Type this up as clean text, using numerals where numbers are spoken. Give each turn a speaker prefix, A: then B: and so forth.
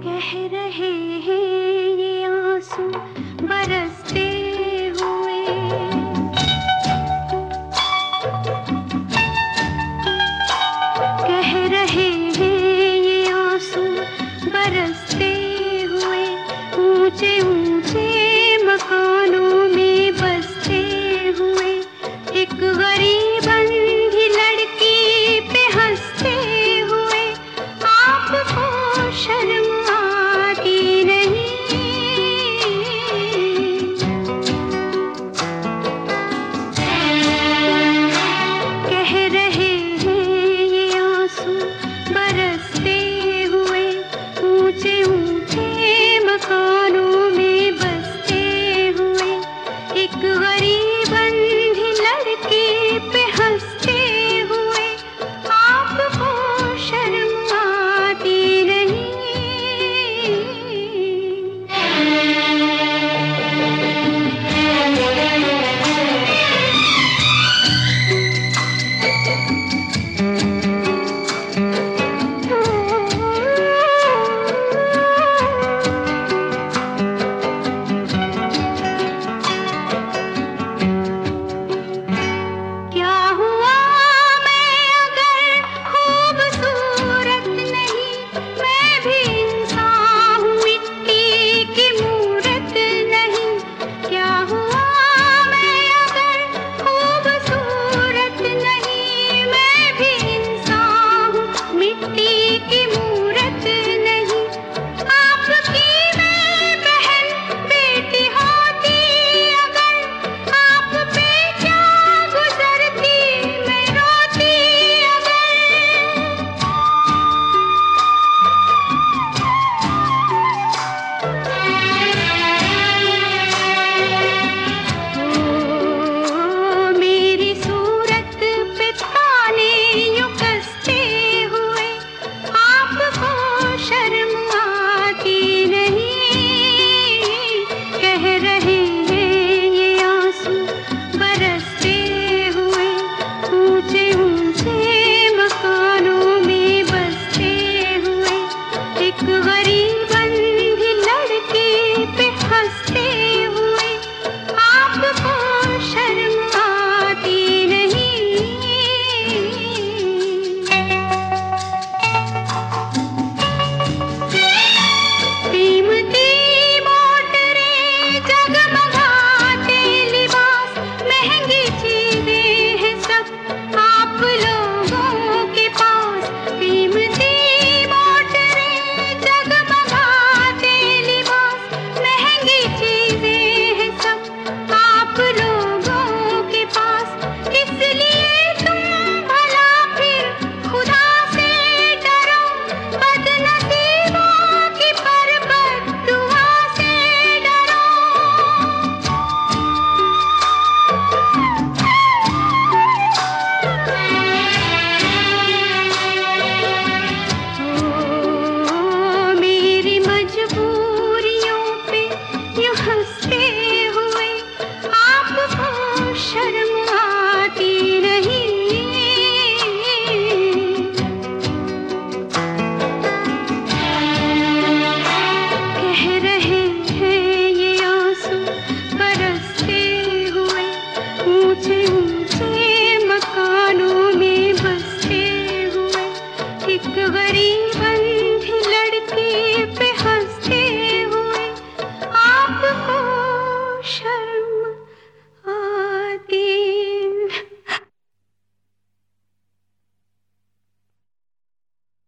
A: कह रहे हैं ये आंसू बरसते हुए, कह रहे हैं ये आंसू बरसते हुए, ऊंचे ऊंचे मकानों में बसते हुए, एक गरीब अंधी लड़की पे हंसते हुए, आपको शर्म आती नहीं। कह रहे हैं ये आंसू बरसते हुए, ऊंचे ऊंचे मकानों में बसते हुए, एक गरीब अंधी लड़की पे हंसते हुए, आपको शर्म आती नहीं। क्या हुआ मैं अगर खूबसूरत नहीं, मैं भी इंसान हूँ, मिट्टी की मूरत नहीं। क्या हुआ मैं अगर खूबसूरत नहीं, मैं भी इंसान हूँ, मिट्टी की मूरत नहीं। आपकी मैं बहन बेटी होती अगर, आप पे क्या गुजरती मैं रोती अगर। मेरी सूरत पे ताने यूं कसते हुए, आपको शर्म आती नहीं। कह रहे हैं ये आंसू बरसते हुए, ऊंचे ऊंचे मकानों में बसते हुए, एक गरीब अंधी लड़की पे हंसते हुए, आपको शर्म आती नहीं। कीमती मोटरें जगमगाते लिबास, महंगी चीजें हैं सब आप लोगों के पास। कीमती मोटरें जगमगाते लिबास, महंगी चीजें हैं सब आप लोगों के पास। इसलिए तुम भला फिर खुदा से डरो, बदनसीबों की पर बद्दुआ से डरो। मेरी मजबूरियों पे यूं हंसते हुए, आपको शर्म आती नहीं। कह रहे हैं ये आंसू बरसते हुए, ऊंचे ऊंचे मकानों में बसते हुए, एक गरीब